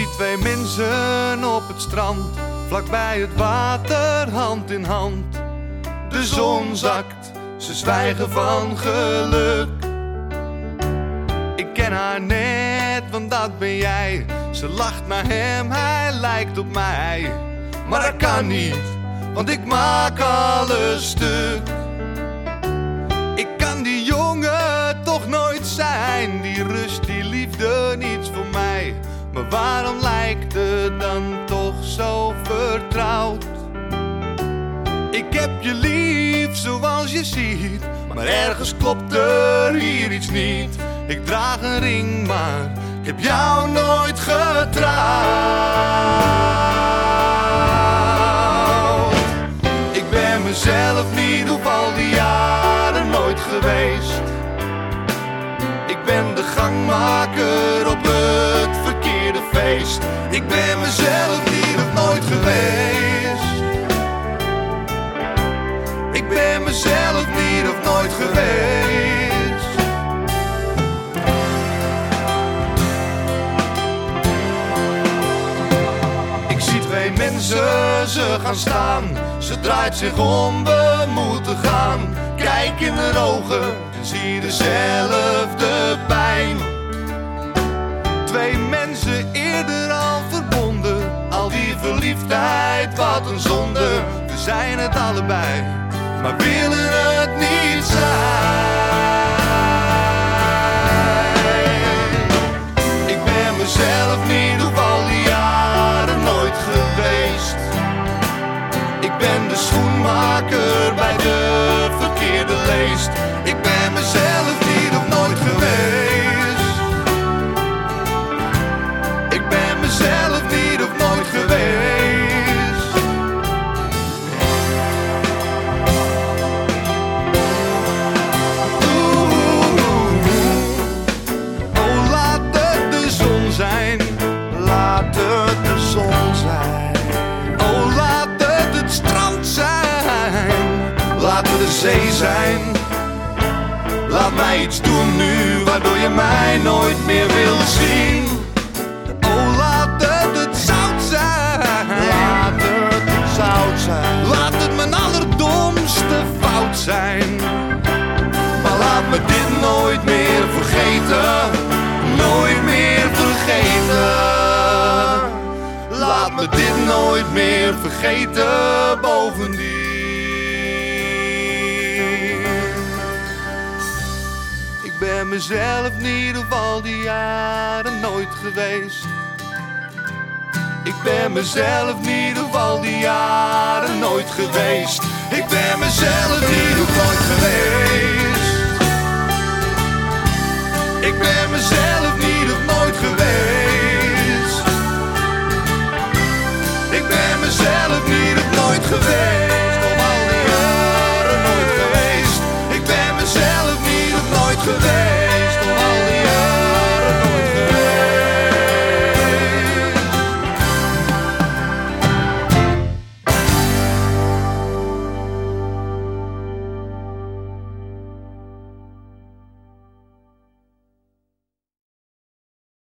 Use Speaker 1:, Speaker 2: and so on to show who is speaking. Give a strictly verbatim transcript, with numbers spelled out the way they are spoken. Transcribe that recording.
Speaker 1: zie twee mensen op het strand, vlakbij het water, hand in hand. De zon zakt, ze zwijgen van geluk. Ik ken haar net, want dat ben jij. Ze lacht naar hem, hij lijkt op mij. Maar dat kan niet, want ik maak alles stuk. Ik kan die jongen toch nooit zijn, die rust, die liefde, niets voor mij. Maar waarom lijkt het dan toch zo vertrouwd? Ik heb je lief zoals je ziet, maar ergens klopt er hier iets niet. Ik draag een ring, maar ik heb jou nooit getrouwd. Ik ben mezelf niet op al die jaren nooit geweest. Ik ben de gangmaker op het verkeerde feest. Ik ben mezelf niet of nooit geweest. Ik ben mezelf niet of nooit geweest. Ik zie twee mensen, ze gaan staan. Ze draait zich om, we moeten gaan. Kijk in haar ogen en zie dezelfde pijn. Twee mensen eerder al verbonden. Al die verliefdheid, wat een zonde. We zijn het allebei, maar willen het niet zijn. Ik ben mezelf niet op al die jaren nooit geweest. Ik ben de schoenmaker bij de verkeerde leest. Ik ben mezelf niet of nooit geweest. Ik ben mezelf niet of nooit geweest. Oeh, oh, laat het de zon zijn. Laat het de zon zijn. Oh, laat het het strand zijn. Laat het de zee zijn. Laat mij iets doen nu, waardoor je mij nooit meer wil zien. Oh, laat het het zout zijn. Laat het het zout zijn. Laat het mijn allerdomste fout zijn. Maar laat me dit nooit meer vergeten. Nooit meer vergeten. Laat me dit nooit meer vergeten, bovendien. Ik ben mezelf niet op al die jaren nooit geweest. Ik ben mezelf niet op al die jaren nooit geweest. Ik ben mezelf niet op nooit geweest. Ik ben